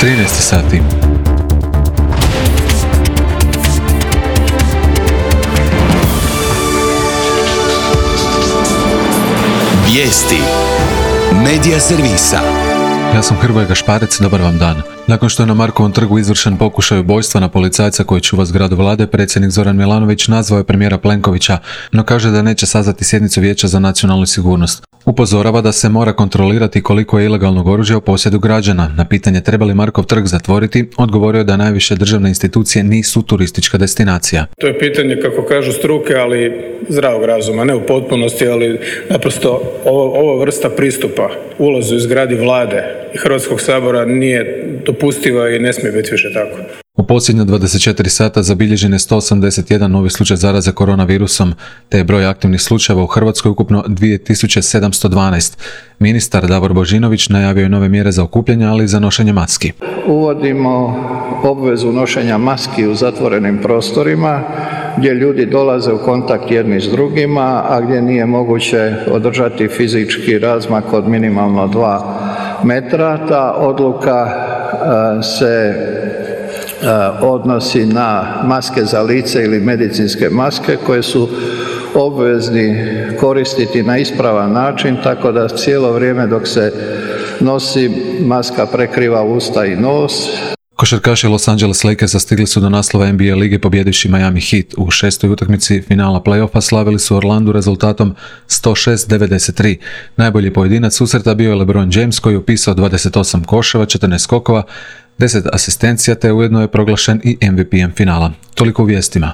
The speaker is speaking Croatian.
13 sati. Vijesti Medija servisa. Ja sam Hrvoje Gašparec, dobar vam dan. Nakon što je na Markovom trgu izvršen pokušaj ubojstva na policajca koji čuva zgradu vlade, predsjednik Zoran Milanović nazvao je premijera Plenkovića, no kaže da neće sazvati sjednicu Vijeća za nacionalnu sigurnost. Upozorava da se mora kontrolirati koliko je ilegalnog oružja u posjedu građana. Na pitanje treba li Markov trg zatvoriti, odgovorio je da najviše državne institucije nisu turistička destinacija. To je pitanje, kako kažu struke, ali zdravog razuma, ne u potpunosti, ali naprosto ova vrsta pristupa ulazu iz zgradi vlade i Hrvatskog sabora nije dopustiva i ne smije biti više tako. U posljednje 24 sata zabilježen je 181 novi slučaj zaraze koronavirusom, te je broj aktivnih slučajeva u Hrvatskoj ukupno 2712. Ministar Davor Božinović najavio je nove mjere za okupljanje, ali i za nošenje maski. Uvodimo obvezu nošenja maski u zatvorenim prostorima gdje ljudi dolaze u kontakt jedni s drugima, a gdje nije moguće održati fizički razmak od minimalno 2 metra. Ta odluka se odnosi na maske za lice ili medicinske maske koje su obvezni koristiti na ispravan način, tako da cijelo vrijeme dok se nosi maska prekriva usta i nos. Košarkaši Los Angeles Lakersa stigli su do naslova NBA lige pobjedivši Miami Heat. U 6. utakmici finala play-offa slavili su Orlandu rezultatom 106-93. Najbolji pojedinac susreta bio je LeBron James koji je upisao 28 koševa, 14 skokova, 10 asistencija te ujedno je proglašen i MVP-em finala. Toliko u vijestima.